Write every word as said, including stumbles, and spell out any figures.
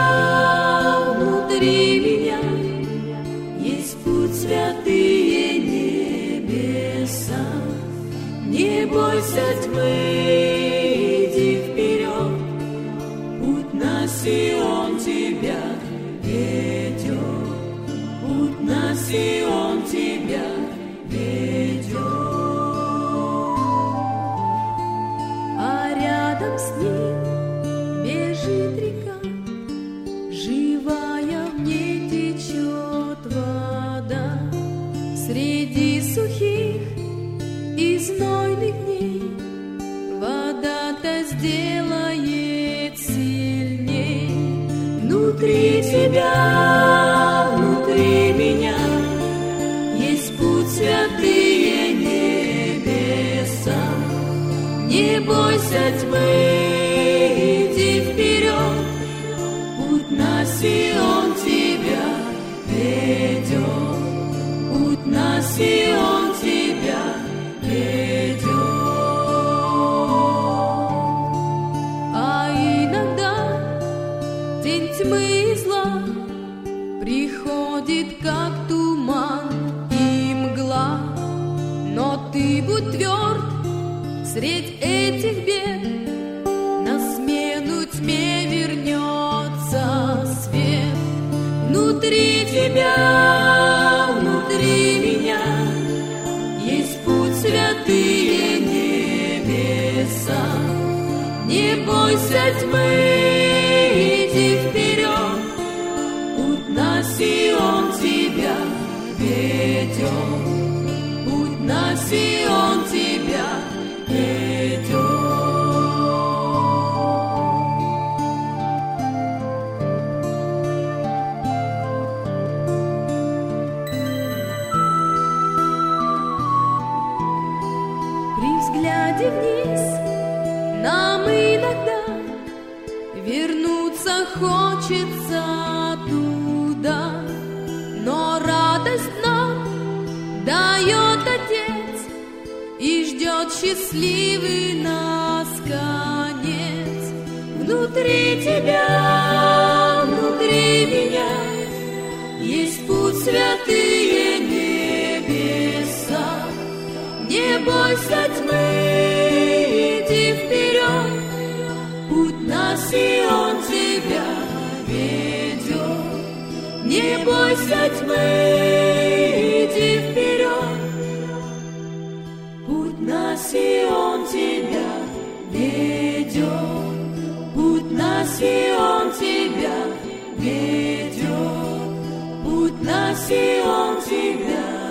тебя внутри меня есть путь, святые небеса. Не бойся тьмы, иди вперед, путь на Сион тебя ведет, путь на Сион тебя ведет. А рядом с ним бежит река, живая в ней течет вода. Среди сухих и знойных дней вода-то сделает сильней. Внутри тебя, внутри меня есть путь, святые небеса. Не бойся тьмы, иди вперед, путь на Сион тебя ведет, путь на Сион тебя ведет. А иногда день тьмы и зла приходит, как туман и мгла, но ты будь тверд средь этих бед, на смену тьме вернется свет. Внутри тебя, внутри меня есть путь, святые небеса. Не бойся тьмы, иди вперед, путь на Сион тебя ведет, путь на Сион тебя ведет. При взгляде вниз нам иногда вернуться хочется туда, но радость нам дает Отец и ждет счастливый нас конец. Внутри тебя, внутри меня есть путь, святые небеса. Не бойся тьмы, иди вперед, путь на Сион тебя ведет. Не бойся тьмы, иди вперед, путь на Сион тебя ведет, путь на Сион тебя ведет, путь на Сион тебя